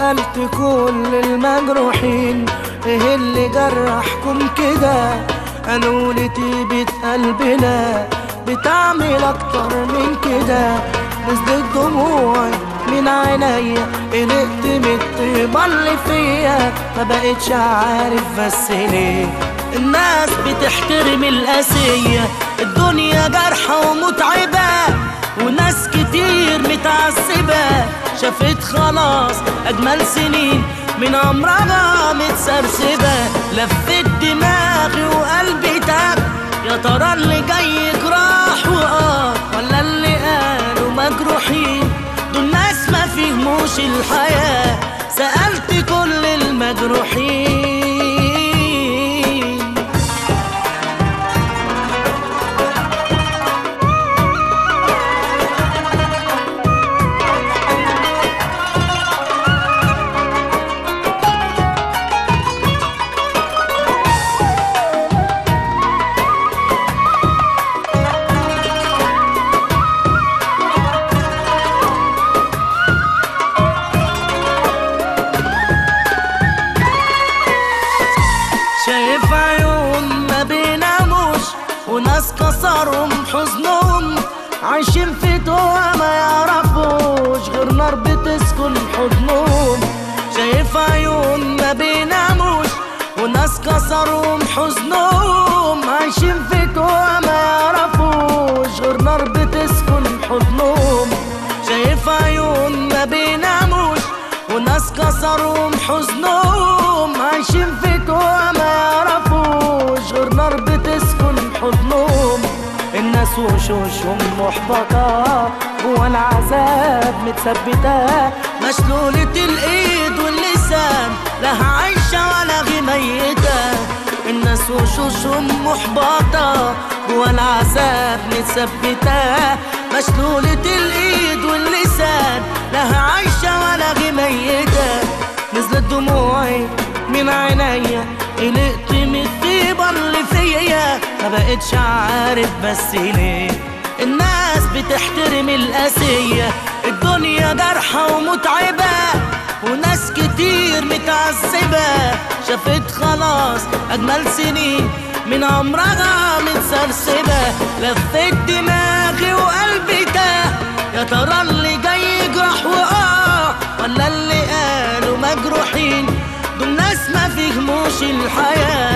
سألت كل المجروحين ايه اللي جرحكم كده، قالولي طيبة قلبنا بتعمل اكتر من كده. نزلت دموعي من عينيا، قلقت من الطيبة اللي فيا، ما بقتش عارف بس ليه الناس بتحترم القاسية. الدنيا جارحة ومتعبة وناس كتير متعذبة، شافت خلاص أجمل سنين من عمرها متسرسبة. لفت دماغي وقلبي تاب، يا ترى اللي جاي جراح ولا اللي قالوا مجروحين دول ناس ما فهموش الحياة. سألت كل المجروحين شايف عيون ما بيناموش وناس كسرهم حزنهم، عايشين في توه ما يعرفوش غير نار بتسكن حضنهم. شايف عيون ما بيناموش وناس كسرهم حزنهم، عايشين في توه ما يعرفوش غير نار بتسكن حضنهم. شايف عيون ما بيناموش وناس كسرهم حزنهم، عايشين في توه ما يعرفوش غير نار بتسكن حضنهم. الناس وشوشهم محبطة جوا العذاب متثبتة، مشلولة الايد واللسان لا عايشة ولا غي ميتة. الناس وشوشهم محبطة جوا العذاب متثبتة، مشلولة الايد واللسان لا عايشة ولا غي ميتة. نزلت دموعي من عينيا، قلقت من الطيبة اللي فيا، ما بقتش عارف بس ليه الناس بتحترم القاسية. الدنيا جارحة ومتعبة وناس كتير متعذبة، شافت خلاص أجمل سنين من عمرها متسرسبة. لفت دماغي وقلبي تاه، يا ترى اللي جاي يجرح ولا اللي قالوا مجروحين دول ناس ما فهموش الحياة.